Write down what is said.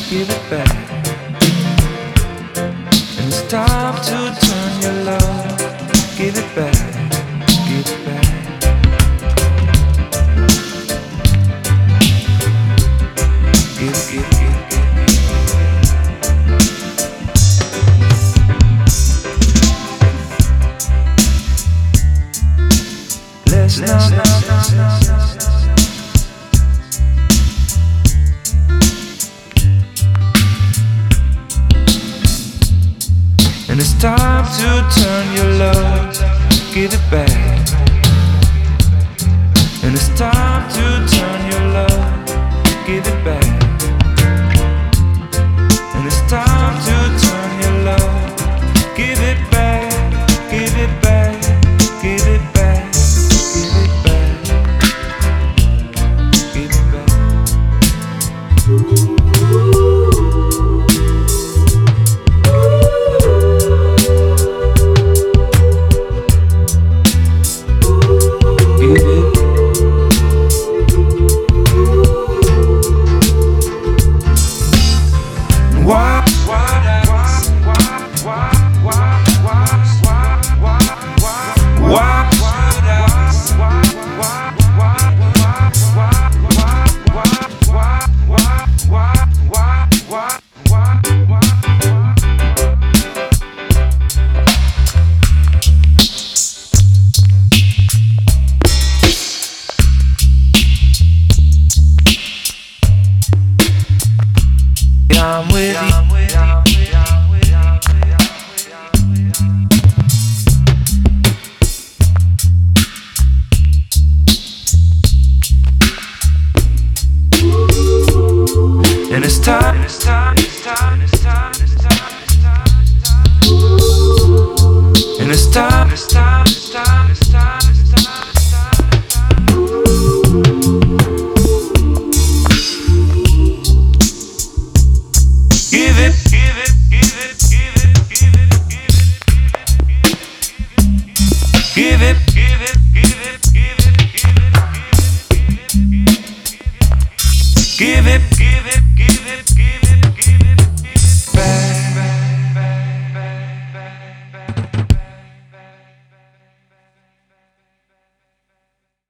give it back. And it's time to turn your love, give it back, give it back. Give. Let's not. And it's time to turn your love, give it back. And it's time to turn your love, give it back. And it's time to turn your love, give it back, give it back, give it back, give it back, give it back. I'm with you. And it's time. And it's time. Give it